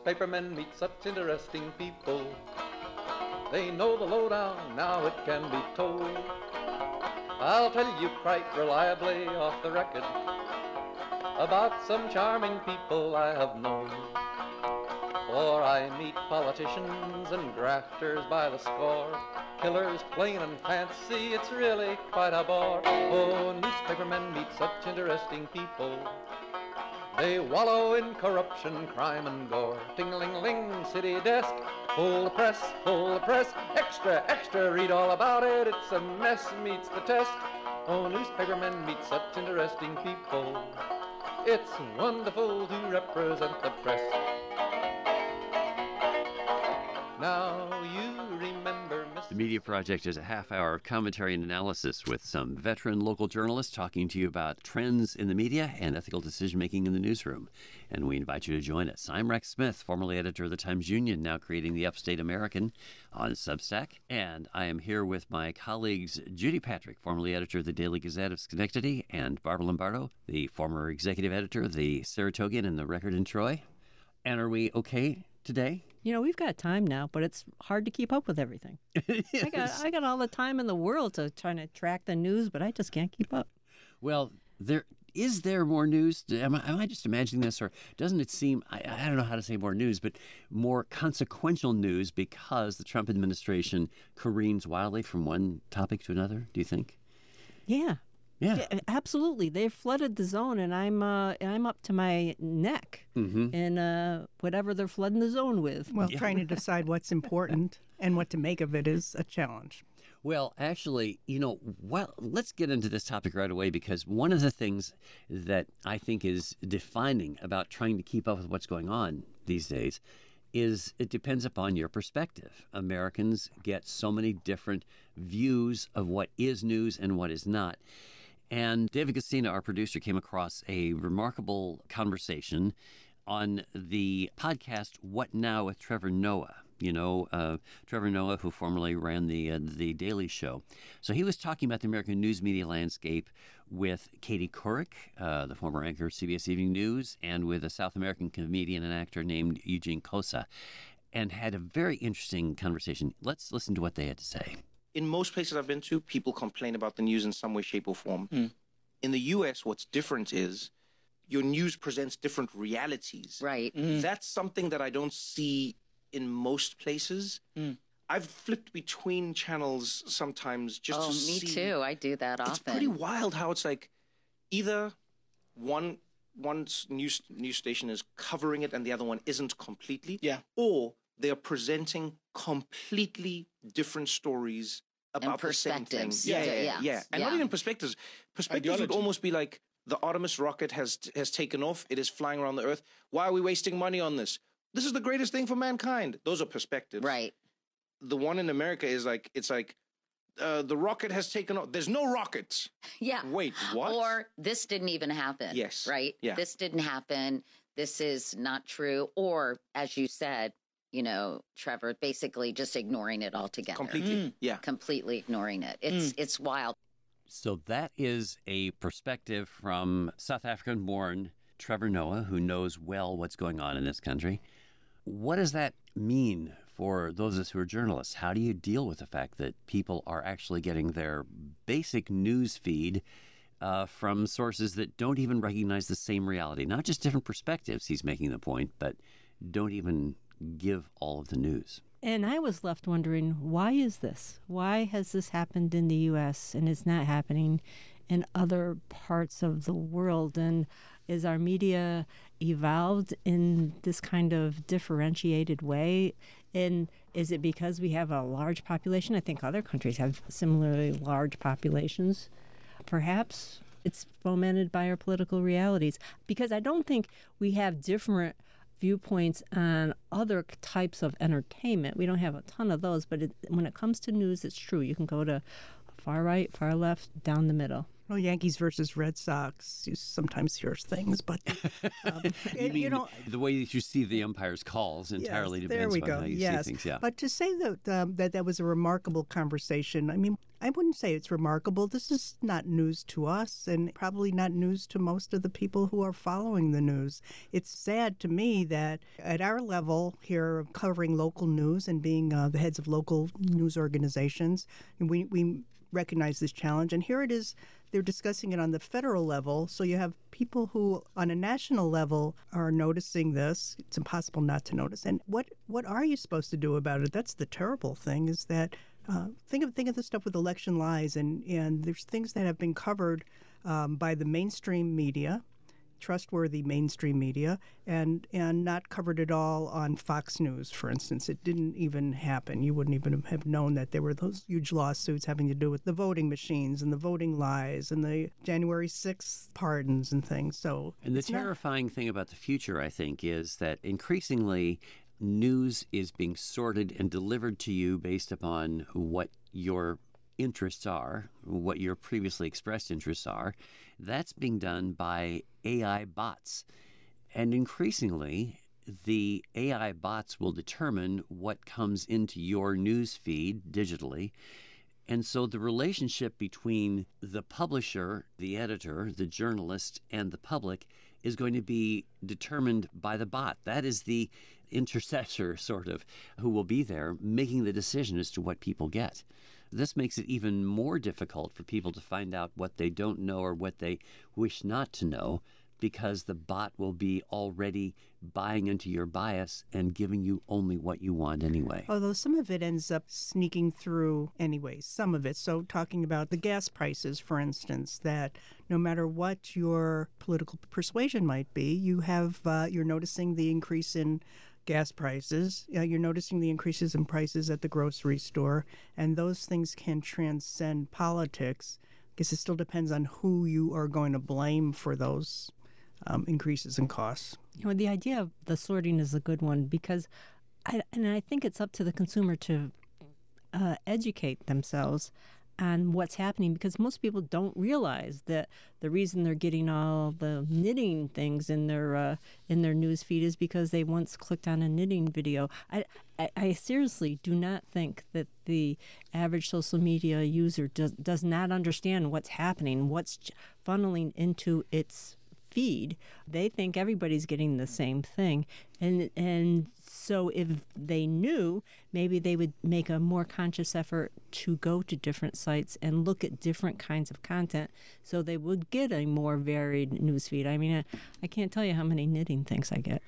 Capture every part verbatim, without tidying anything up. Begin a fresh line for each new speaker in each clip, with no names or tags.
newspapermen meet such interesting people. They know the lowdown, now it can be told. I'll tell you quite reliably off the record about some charming people I have known. For I meet politicians and grafters by the score, killers plain and fancy, it's really quite a bore. Oh, newspapermen meet such interesting people. They wallow in corruption, crime and gore. Ting-a-ling-ling, city desk, full the press, full the press. Extra, extra, read all about it, it's a mess, meets the test. Oh, newspapermen meet such interesting people. It's wonderful to represent the press. Now you remember Mister
The Media Project is a half hour of commentary and analysis with some veteran local journalists talking to you about trends in the media and ethical decision-making in the newsroom. And we invite you to join us. I'm Rex Smith, formerly editor of the Times-Union, now creating the Upstate American on Substack. And I am here with my colleagues Judy Patrick, formerly editor of the Daily Gazette of Schenectady, and Barbara Lombardo, the former executive editor of the Saratogian and the Record in Troy. And are we okay today?
You know, we've got time now, but it's hard to keep up with everything. I got I got all the time in the world to try to track the news, but I just can't keep up.
Well, there is there more news? Am I, am I just imagining this, or doesn't it seem, I, I don't know how to say more news, but more consequential news because the Trump administration careens wildly from one topic to another, do you think?
Yeah.
Yeah.
Yeah, absolutely. They've flooded the zone, and I'm uh, I'm up to my neck
Mm-hmm.
in uh, whatever they're flooding the zone with.
Well, trying to decide what's important and what to make of it is a challenge.
Well, actually, you know, well, let's get into this topic right away, because one of the things that I think is defining about trying to keep up with what's going on these days is it depends upon your perspective. Americans get so many different views of what is news and what is not. And David Casina, our producer, came across a remarkable conversation on the podcast What Now with Trevor Noah. You know, uh, Trevor Noah, who formerly ran the uh, the Daily Show. So he was talking about the American news media landscape with Katie Couric, uh, the former anchor of C B S Evening News, and with a South American comedian and actor named Eugene Cosa, and had a very interesting conversation. Let's listen to what they had to say.
In most places I've been to, people complain about the news in some way, shape, or form.
Mm.
In the U S, what's different is your news presents different realities.
Right.
Mm. That's something that I don't see in most places.
Mm.
I've flipped between channels sometimes just
oh,
to
me
see.
too. I do that often.
It's pretty wild how it's like either one one news news station is covering it and the other one isn't completely.
Yeah.
Or they are presenting completely different stories about the same thing.
perspectives.
Yeah,
Yeah,
yeah,
yeah.
yeah. And not
Yeah.
even perspectives. Perspectives would
Ideology.
almost be like the Artemis rocket has has taken off. It is flying around the Earth. Why are we wasting money on this? This is the greatest thing for mankind. Those are perspectives.
Right.
The one in America is like, it's like, uh, the rocket has taken off. There's no rockets.
Yeah.
Wait, what?
Or this didn't even happen.
Yes.
Right?
Yeah.
This didn't happen. This is not true. Or, as you said, you know, Trevor, basically just ignoring it altogether.
Completely. Yeah.
Completely ignoring it. It's it's wild.
So that is a perspective from South African-born Trevor Noah, who knows well what's going on in this country. What does that mean for those of us who are journalists? How do you deal with the fact that people are actually getting their basic news feed uh, from sources that don't even recognize the same reality? Not just different perspectives, he's making the point, but don't even give all of the news.
And I was left wondering, why is this? Why has this happened in the U S and it's not happening in other parts of the world? And is our media evolved in this kind of differentiated way? And is it because we have a large population? I think other countries have similarly large populations. Perhaps it's fomented by our political realities, because I don't think we have different viewpoints on other types of entertainment. We don't have a ton of those, but it, when it comes to news, it's true. You can go to far right, far left, down the middle.
Well, Yankees versus Red Sox, you sometimes hear things, but um,
You
it-
mean
you know,
the way that you see the umpire's calls entirely
yes,
depends
there we
on
go.
how you
yes.
see things. Yeah.
But to say that um, that that was a remarkable conversation, I mean, I wouldn't say it's remarkable. This is not news to us and probably not news to most of the people who are following the news. It's sad to me that at our level here, covering local news and being uh, the heads of local news organizations, we, we recognize this challenge. And here it is, they're discussing it on the federal level. So you have people who on a national level are noticing this. It's impossible not to notice. And what, what are you supposed to do about it? That's the terrible thing, is that uh, think of think of the stuff with election lies, and, and there's things that have been covered um, by the mainstream media, trustworthy mainstream media, and and not covered at all on Fox News, for instance. It didn't even happen. You wouldn't even have known that there were those huge lawsuits having to do with the voting machines and the voting lies and the January sixth pardons and things. So,
and the
it's not-
terrifying thing about the future, I think, is that increasingly news is being sorted and delivered to you based upon what your interests are, what your previously expressed interests are. That's being done by A I bots. And increasingly, the A I bots will determine what comes into your news feed digitally. And so the relationship between the publisher, the editor, the journalist, and the public is going to be determined by the bot. That is the intercessor, sort of, who will be there making the decision as to what people get. This makes it even more difficult for people to find out what they don't know or what they wish not to know, because the bot will be already buying into your bias and giving you only what you want anyway.
Although some of it ends up sneaking through anyways, some of it. So talking about the gas prices, for instance, that no matter what your political persuasion might be, you have uh, you're noticing the increase in gas prices. Uh, you're noticing the increases in prices at the grocery store, and those things can transcend politics. I guess it still depends on who you are going to blame for those um, increases in costs.
You know, the idea of the sorting is a good one, because I, and I think it's up to the consumer to uh, educate themselves on what's happening, because most people don't realize that the reason they're getting all the knitting things in their uh, in their news feed is because they once clicked on a knitting video. I, I, I seriously do not think that the average social media user does does not understand what's happening, what's funneling into its feed. They think everybody's getting the same thing, and and so if they knew, maybe they would make a more conscious effort to go to different sites and look at different kinds of content, so they would get a more varied newsfeed. I mean, I, I can't tell you how many knitting things I get.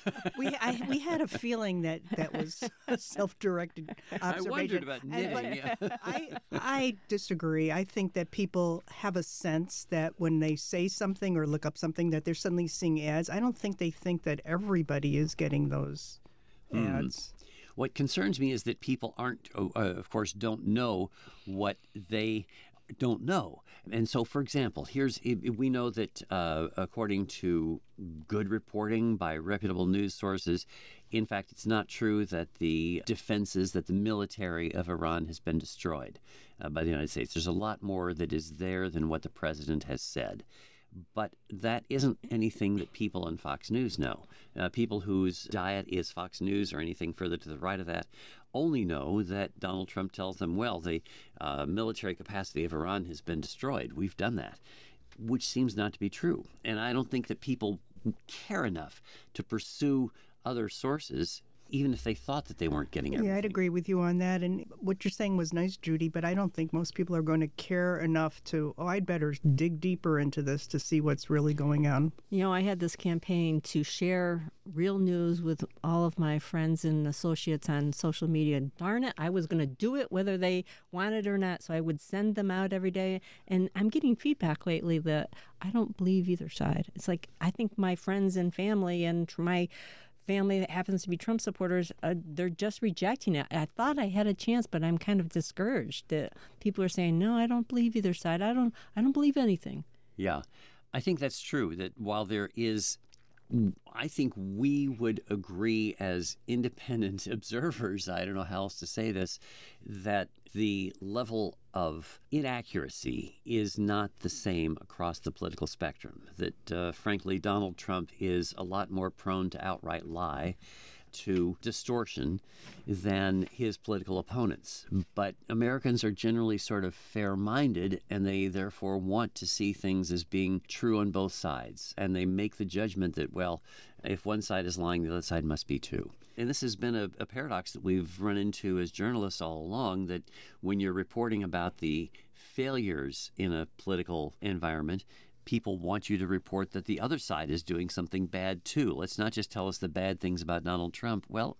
we I, we had a feeling that that was a self-directed observation.
I wondered about knitting.
And, but I I disagree. I think that people have a sense that when they say something or look up something, that they're suddenly seeing ads. I don't think they think that everybody is getting those ads.
Mm. What concerns me is that people aren't, uh, of course, don't know what they don't know. And so, for example, here's we know that uh, according to good reporting by reputable news sources, in fact, it's not true that the defenses, that the military of Iran has been destroyed uh, by the United States. There's a lot more that is there than what the president has said. But that isn't anything that people on Fox News know. Uh, people whose diet is Fox News or anything further to the right of that only know that Donald Trump tells them, well, the uh, military capacity of Iran has been destroyed. We've done that, which seems not to be true. And I don't think that people care enough to pursue other sources, even if they thought that they weren't getting everything.
Yeah, I'd agree with you on that. And what you're saying was nice, Judy, but I don't think most people are going to care enough to, oh, I'd better dig deeper into this to see what's really going on.
You know, I had this campaign to share real news with all of my friends and associates on social media. Darn it, I was going to do it whether they wanted it or not. So I would send them out every day. And I'm getting feedback lately that I don't believe either side. It's like, I think my friends and family and my family that happens to be Trump supporters, uh, they're just rejecting it. I thought I had a chance, but I'm kind of discouraged that people are saying, no, I don't believe either side. I don't I don't believe anything.
Yeah, I think that's true, that while there is, I think we would agree as independent observers, I don't know how else to say this, that the level of inaccuracy is not the same across the political spectrum. That, uh, frankly, Donald Trump is a lot more prone to outright lie to distortion than his political opponents. But Americans are generally sort of fair-minded, and they therefore want to see things as being true on both sides. And they make the judgment that, well, if one side is lying, the other side must be too. And this has been a, a paradox that we've run into as journalists all along, that when you're reporting about the failures in a political environment, people want you to report that the other side is doing something bad too. Let's not just tell us the bad things about Donald Trump. Well,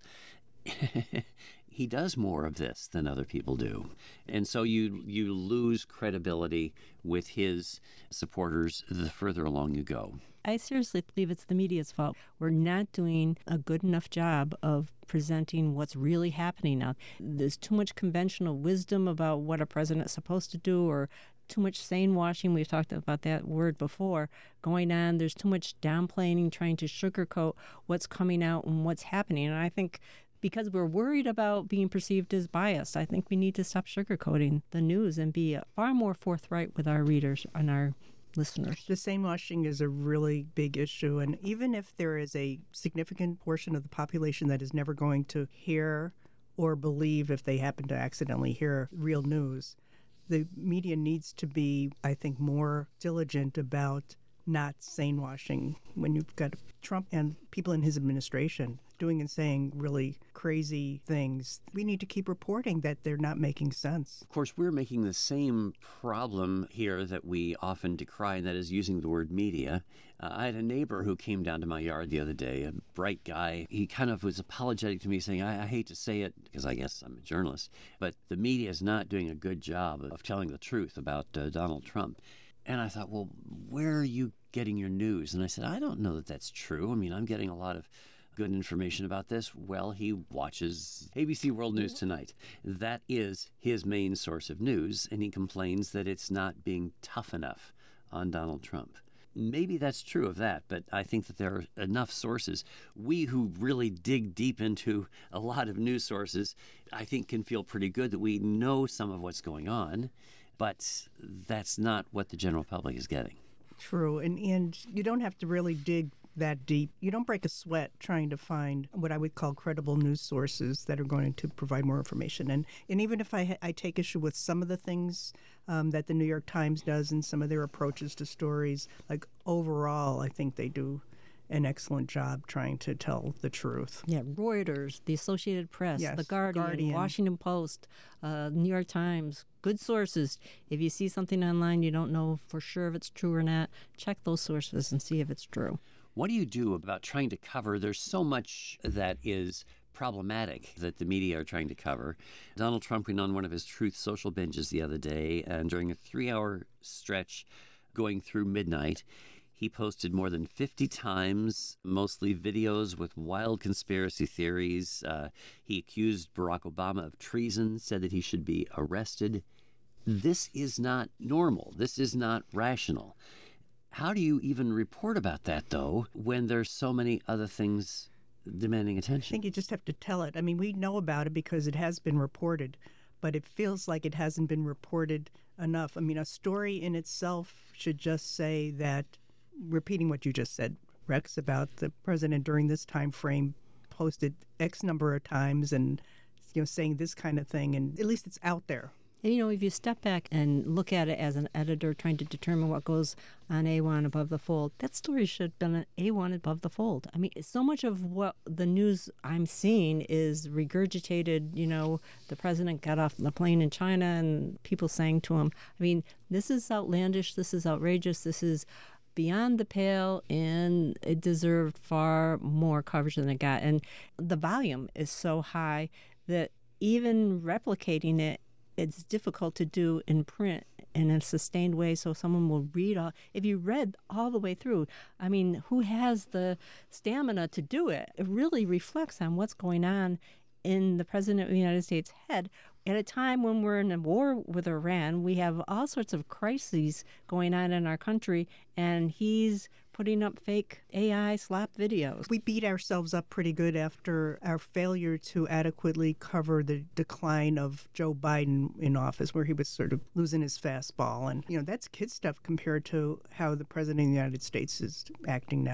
he does more of this than other people do. And so you you lose credibility with his supporters the further along you go.
I seriously believe it's the media's fault. We're not doing a good enough job of presenting what's really happening now. There's too much conventional wisdom about what a president's supposed to do, or too much sane washing. We've talked about that word before going on. There's too much downplaying, trying to sugarcoat what's coming out and what's happening. And I think because we're worried about being perceived as biased, I think we need to stop sugarcoating the news and be far more forthright with our readers and our listeners.
The sane washing is a really big issue. And even if there is a significant portion of the population that is never going to hear or believe, if they happen to accidentally hear real news, the media needs to be, I think, more diligent about not sane washing when you've got Trump and people in his administration doing and saying really crazy things. We need to keep reporting that they're not making sense.
Of course, we're making the same problem here that we often decry, and that is using the word media. Uh, I had a neighbor who came down to my yard the other day, a bright guy. He kind of was apologetic to me, saying, I, I hate to say it, because I guess I'm a journalist, but the media is not doing a good job of telling the truth about uh, Donald Trump. And I thought, well, where are you getting your news? And I said, I don't know that that's true. I mean, I'm getting a lot of good information about this. Well, he watches A B C World News Tonight. That is his main source of news, and he complains that it's not being tough enough on Donald Trump. Maybe that's true of that, but I think that there are enough sources. We who really dig deep into a lot of news sources, I think can feel pretty good that we know some of what's going on, but that's not what the general public is getting.
True, and, and you don't have to really dig that deep. You don't break a sweat trying to find what I would call credible news sources that are going to provide more information. And and even if I, I take issue with some of the things um, that the New York Times does and some of their approaches to stories, like overall, I think they do an excellent job trying to tell the truth.
Yeah, Reuters, the Associated Press,
Yes,
the Guardian,
Guardian.
Washington Post, uh, New York Times, good sources. If you see something online you don't know for sure if it's true or not, check those sources and see if it's true.
What do you do about trying to cover? There's so much that is problematic that the media are trying to cover. Donald Trump went on one of his Truth Social binges the other day, and during a three-hour stretch going through midnight, he posted more than fifty times, mostly videos with wild conspiracy theories. Uh, he accused Barack Obama of treason, said that he should be arrested. This is not normal. This is not rational. How do you even report about that, though, when there's so many other things demanding
I
attention?
think you just have to tell it. I mean, we know about it because it has been reported, but it feels like it hasn't been reported enough. I mean, a story in itself should just say that, repeating what you just said, Rex, about the president during this time frame posted X number of times and, you know, saying this kind of thing, and at least it's out there.
And, you know, if you step back and look at it as an editor trying to determine what goes on A one above the fold, that story should have been an A one above the fold. I mean, so much of what the news I'm seeing is regurgitated, you know, the president got off the plane in China and people saying to him, I mean, this is outlandish, this is outrageous, this is beyond the pale, and it deserved far more coverage than it got. And the volume is so high that even replicating it, it's difficult to do in print in a sustained way so someone will read all. If you read all the way through, I mean, who has the stamina to do it? It really reflects on what's going on in the President of the United States' head. At a time when we're in a war with Iran, we have all sorts of crises going on in our country, and he's putting up fake A I slap videos.
We beat ourselves up pretty good after our failure to adequately cover the decline of Joe Biden in office, where he was sort of losing his fastball. And, you know, that's kid stuff compared to how the President of the United States is acting now.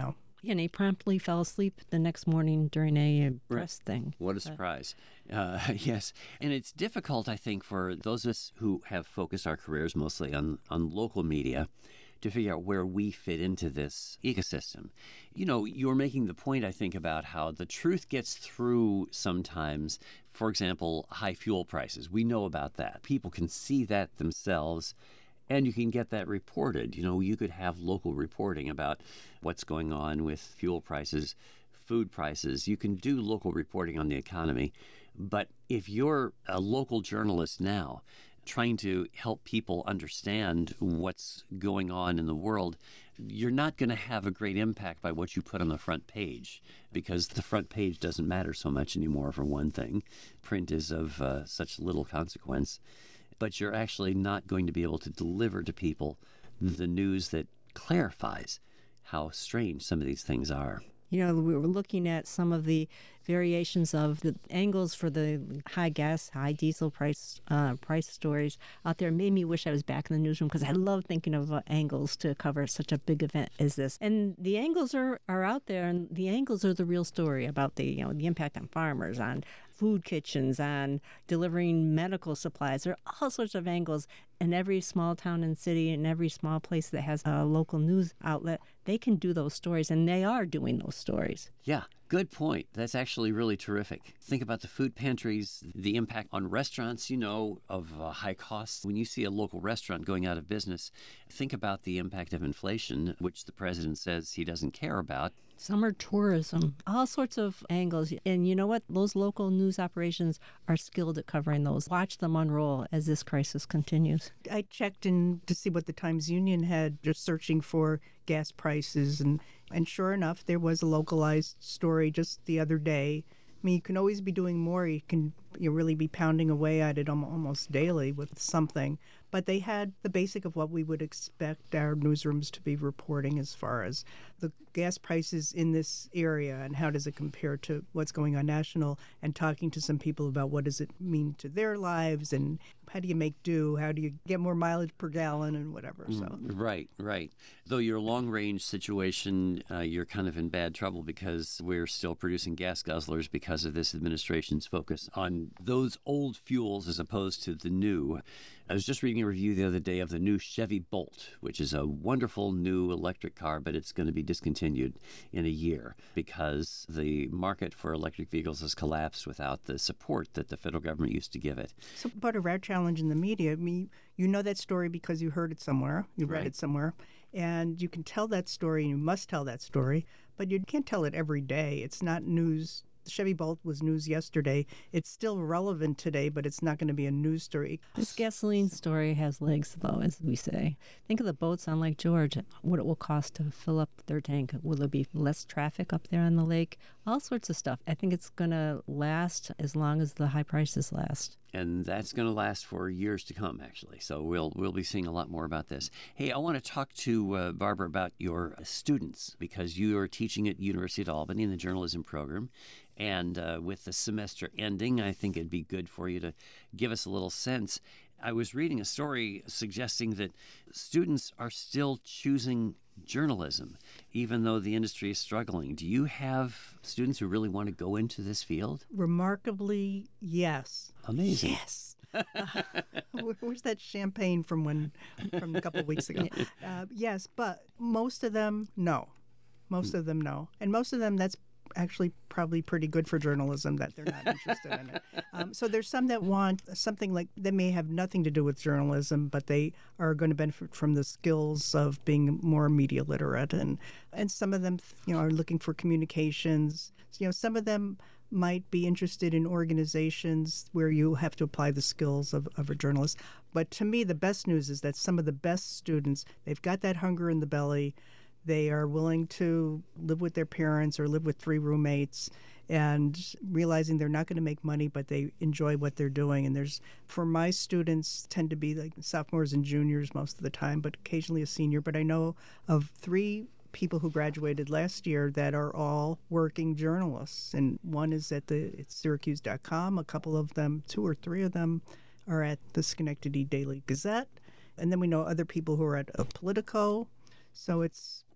And he promptly fell asleep the next morning during a press thing.
What a surprise. Uh, yes. And it's difficult, I think, for those of us who have focused our careers mostly on, on local media to figure out where we fit into this ecosystem. You know, you were making the point, I think, about how the truth gets through sometimes. For example, high fuel prices. We know about that. People can see that themselves, and you can get that reported. You know, you could have local reporting about what's going on with fuel prices, food prices. You can do local reporting on the economy. But if you're a local journalist now, trying to help people understand what's going on in the world, you're not going to have a great impact by what you put on the front page, because the front page doesn't matter so much anymore, for one thing. Print is of uh, such little consequence. But you're actually not going to be able to deliver to people the news that clarifies how strange some of these things are.
You know, we were looking at some of the variations of the angles for the high gas, high diesel price uh, price stories out there. It made me wish I was back in the newsroom, because I love thinking of uh, angles to cover such a big event as this. And the angles are, are out there, and the angles are the real story about the, you know, the impact on farmers, on food kitchens, on delivering medical supplies. There are all sorts of angles. In every small town and city, in every small place that has a local news outlet, they can do those stories, and they are doing those stories.
Yeah, good point. That's actually really terrific. Think about the food pantries, the impact on restaurants, you know, of uh, high costs. When you see a local restaurant going out of business, think about the impact of inflation, which the president says he doesn't care about.
Summer tourism, all sorts of angles. And you know what? Those local news operations are skilled at covering those. Watch them unroll as this crisis continues.
I checked in to see what the Times-Union had, just searching for gas prices, and, and sure enough, there was a localized story just the other day. I mean, you can always be doing more. You can you really be pounding away at it almost daily with something. But they had the basic of what we would expect our newsrooms to be reporting as far as the gas prices in this area and how does it compare to what's going on national, and talking to some people about what does it mean to their lives and how do you make do, how do you get more mileage per gallon and whatever. So
Right, right. Though your long-range situation, uh, you're kind of in bad trouble, because we're still producing gas guzzlers because of this administration's focus on those old fuels as opposed to the new. I was just reading a review the other day of the new Chevy Bolt, which is a wonderful new electric car, but it's going to be discontinued in a year because the market for electric vehicles has collapsed without the support that the federal government used to give it.
So part of our challenge in the media, I mean, you know that story because you heard it somewhere, you read
Right.
it somewhere, and you can tell that story, and you must tell that story, but you can't tell it every day. It's not news. The Chevy Bolt was news yesterday. It's still relevant today, but it's not going to be a news story.
this gasoline story has legs, though, as we say. Think of the boats on Lake George, what it will cost to fill up their tank. Will there be less traffic up there on the lake? All sorts of stuff. I think it's going to last as long as the high prices last.
And that's going to last for years to come, actually. So we'll we'll be seeing a lot more about this. Hey, I want to talk to uh, Barbara about your students, because you are teaching at University of Albany in the journalism program. And uh, with the semester ending, I think it'd be good for you to give us a little sense. I was reading a story suggesting that students are still choosing journalism, even though the industry is struggling. Do you have students who really want to go into this field?
Remarkably, yes.
Amazing.
Yes. Uh, where- where's that champagne from when from a couple of weeks ago? Uh, yes, but most of them, no. Most of them, no. And most of them, that's actually probably pretty good for journalism that they're not interested in it. Um, so there's some that want something like that may have nothing to do with journalism, but they are going to benefit from the skills of being more media literate, and and some of them, you know, are looking for communications. You know, some of them might be interested in organizations where you have to apply the skills of, of a journalist. But to me, the best news is that some of the best students, they've got that hunger in the belly. They are willing to live with their parents or live with three roommates, and realizing they're not going to make money, but they enjoy what they're doing. And there's, for my students, tend to be like sophomores and juniors most of the time, but occasionally a senior. But I know of three people who graduated last year that are all working journalists. And one is at the it's Syracuse dot com. A couple of them, two or three of them, are at the Schenectady Daily Gazette. And then we know other people who are at uh, Politico. So it's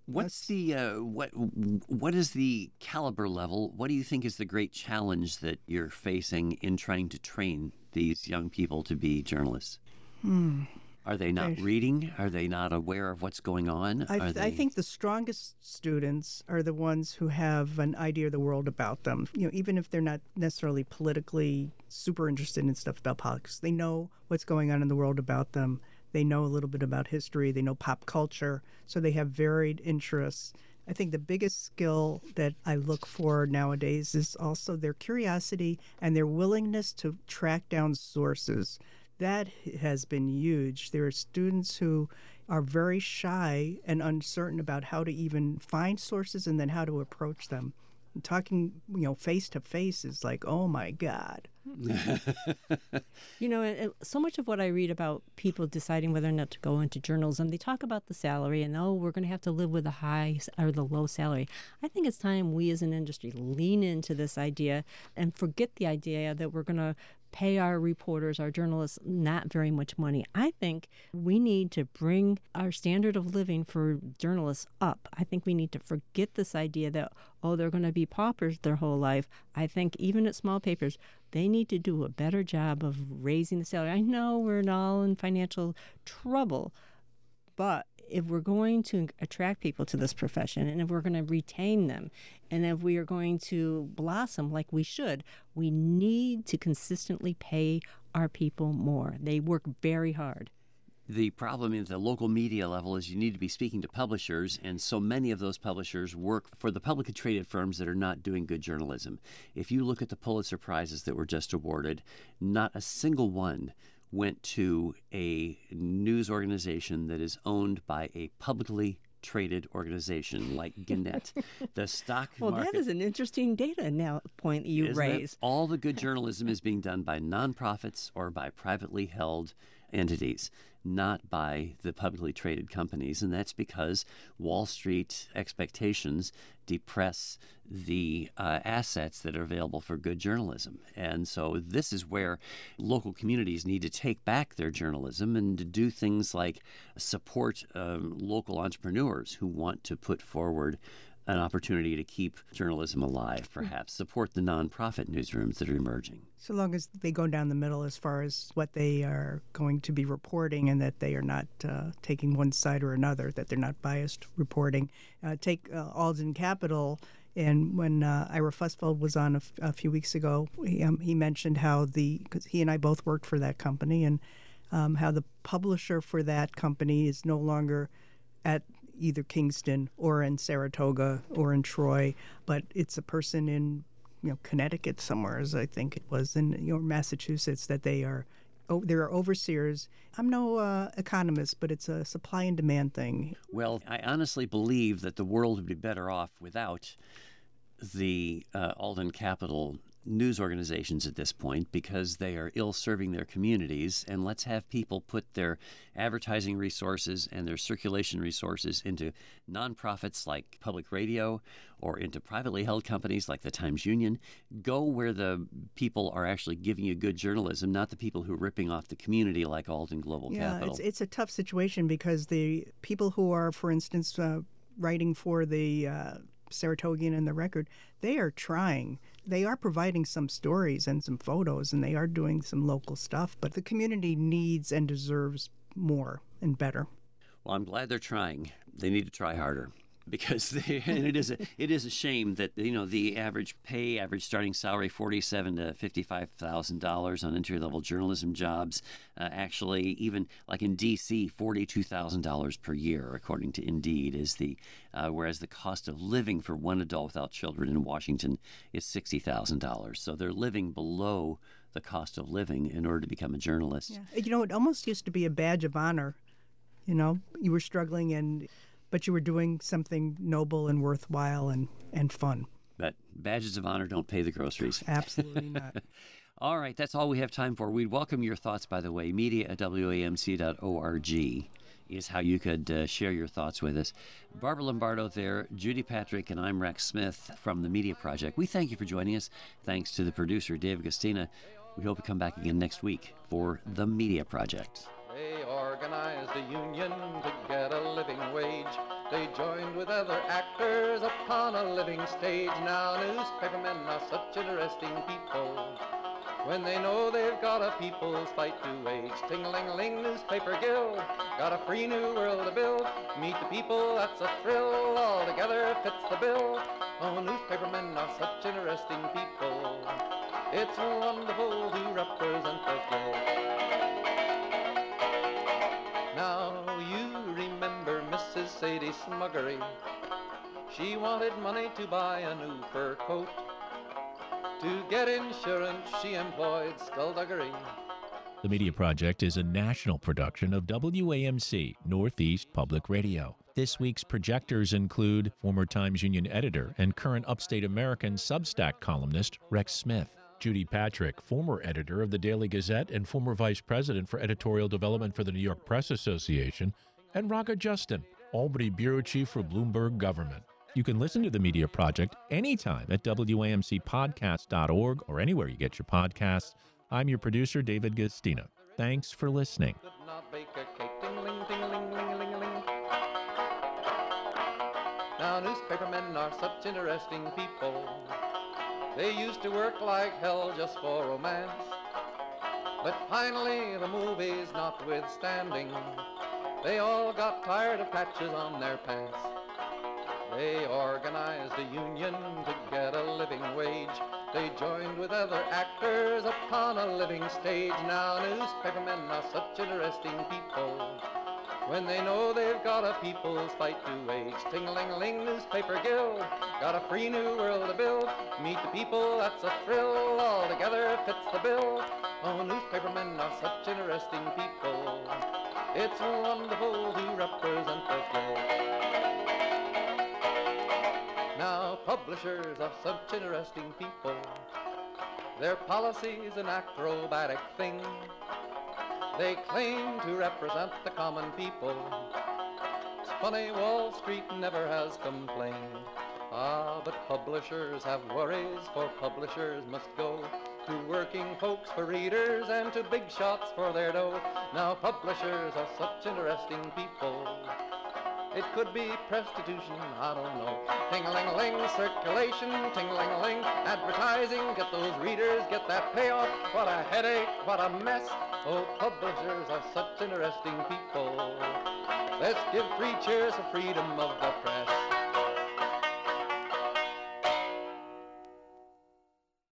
What's the uh, what what is the caliber level? What do you think is the great challenge that you're facing in trying to train these young people to be journalists?
Hmm.
Are they not
I-
reading? Are they not aware of what's going on?
I,
Are
th-
they...
I think the strongest students are the ones who have an idea of the world about them. You know, even if they're not necessarily politically super interested in stuff about politics, they know what's going on in the world about them. They know a little bit about history. They know pop culture. So they have varied interests. I think the biggest skill that I look for nowadays is also their curiosity and their willingness to track down sources. That has been huge. There are students who are very shy and uncertain about how to even find sources and then how to approach them. And talking, you know, face to face is like, oh my God.
You know, and- and so much of what I read about people deciding whether or not to go into journalism, they talk about the salary and, oh, we're going to have to live with a high s- or the low salary. I think it's time we as an industry lean into this idea and forget the idea that we're going to pay our reporters, our journalists, not very much money. I think we need to bring our standard of living for journalists up. I think we need to forget this idea that, oh, they're going to be paupers their whole life. I think even at small papers, they need to do a better job of raising the salary. I know we're all in financial trouble, but if we're going to attract people to this profession and if we're going to retain them and if we are going to blossom like we should, we need to consistently pay our people more. They work very hard.
The problem at the local media level is you need to be speaking to publishers, and so many of those publishers work for the publicly traded firms that are not doing good journalism. If you look at the Pulitzer Prizes that were just awarded, not a single one went to a news organization that is owned by a publicly traded organization like Gannett. The stock
Well,
market...
that is an interesting data now point you
Isn't it?
raise.
All the good journalism is being done by nonprofits or by privately held entities, not by the publicly traded companies. And that's because Wall Street expectations depress the uh, assets that are available for good journalism. And so this is where local communities need to take back their journalism and to do things like support um, local entrepreneurs who want to put forward an opportunity to keep journalism alive, perhaps support the nonprofit newsrooms that are emerging.
So long as they go down the middle as far as what they are going to be reporting and that they are not uh, taking one side or another, that they're not biased reporting. Uh, take uh, Alden Capital, and when uh, Ira Fussfeld was on a, f- a few weeks ago, he, um, he mentioned how the, because he and I both worked for that company, and um, how the publisher for that company is no longer at either Kingston or in Saratoga or in Troy, but it's a person in, you know, Connecticut somewhere, as I think it was, in, you know, Massachusetts, that they are, oh, there are overseers. I'm no uh, economist, but it's a supply and demand thing.
Well, I honestly believe that the world would be better off without the uh, Alden Capital news organizations at this point, because they are ill-serving their communities. And let's have people put their advertising resources and their circulation resources into nonprofits like public radio or into privately held companies like the Times Union. Go where the people are actually giving you good journalism, not the people who are ripping off the community like Alden Global
Yeah,
Capital.
it's it's a tough situation because the people who are, for instance, uh, writing for the uh, Saratogian and the Record, they are trying. They are providing some stories and some photos, and they are doing some local stuff, but the community needs and deserves more and better.
Well, I'm glad they're trying. They need to try harder, because they, and it is a it is a shame that, you know, the average pay, average starting salary, forty-seven to fifty-five thousand dollars on entry level journalism jobs. Uh, actually, even like in D C, forty-two thousand dollars per year, according to Indeed, is the uh, whereas the cost of living for one adult without children in Washington is sixty thousand dollars. So they're living below the cost of living in order to become a journalist.
Yeah. You know, it almost used to be a badge of honor. You know, you were struggling, and but you were doing something noble and worthwhile and, and fun.
But badges of honor don't pay the groceries.
Absolutely not.
All right, that's all we have time for. We'd welcome your thoughts, by the way. Media at W A M C dot org is how you could uh, share your thoughts with us. Barbara Lombardo there, Judy Patrick, and I'm Rex Smith from the Media Project. We thank you for joining us. Thanks to the producer, Dave Agostina. We hope you come back again next week for the Media Project.
They are organized a union to get a living wage. They joined with other actors upon a living stage. Now newspapermen are such interesting people. When they know they've got a people's fight to wage. Ting-a-ling-a-ling, newspaper guild, got a free new world to build. Meet the people, that's a thrill, all together fits the bill. Oh, newspapermen are such interesting people. It's wonderful to represent the guild. Now you remember Missus Sadie Smuggery. She wanted money to buy a new fur coat. To get insurance, she employed skullduggery.
The Media Project is a national production of W A M C, Northeast Public Radio. This week's projectors include former Times Union editor and current Upstate American Substack columnist Rex Smith, Judy Patrick, former editor of the Daily Gazette and former vice president for editorial development for the New York Press Association, and Raga Justin, Albany bureau chief for Bloomberg Government. You can listen to The Media Project anytime at W A M C podcast dot org or anywhere you get your podcasts. I'm your producer, David Gastina. Thanks for listening.
Could not bake a cake. Ting-a-ling, ting-a-ling, ling-a-ling-a-ling. Now newspapermen are such interesting people. They used to work like hell just for romance. But finally, the movies notwithstanding, they all got tired of patches on their pants. They organized a union to get a living wage. They joined with other actors upon a living stage. Now newspapermen are such interesting people. When they know they've got a people's fight to wage. Ting-a-ling-a-ling, newspaper guild, got a free new world to build. Meet the people, that's a thrill, all together fits the bill. Oh, newspapermen are such interesting people. It's wonderful to represent the guild. Now publishers are such interesting people. Their policy's an acrobatic thing. They claim to represent the common people. It's funny, Wall Street never has complained. Ah, but publishers have worries, for publishers must go to working folks for readers and to big shots for their dough. Now publishers are such interesting people. It could be prostitution, I don't know. Ting-a-ling-a-ling, circulation, ting-a-ling-a-ling, advertising, get those readers, get that payoff. What a headache, what a mess. Oh, publishers are such interesting people. Let's give three cheers for freedom of the press.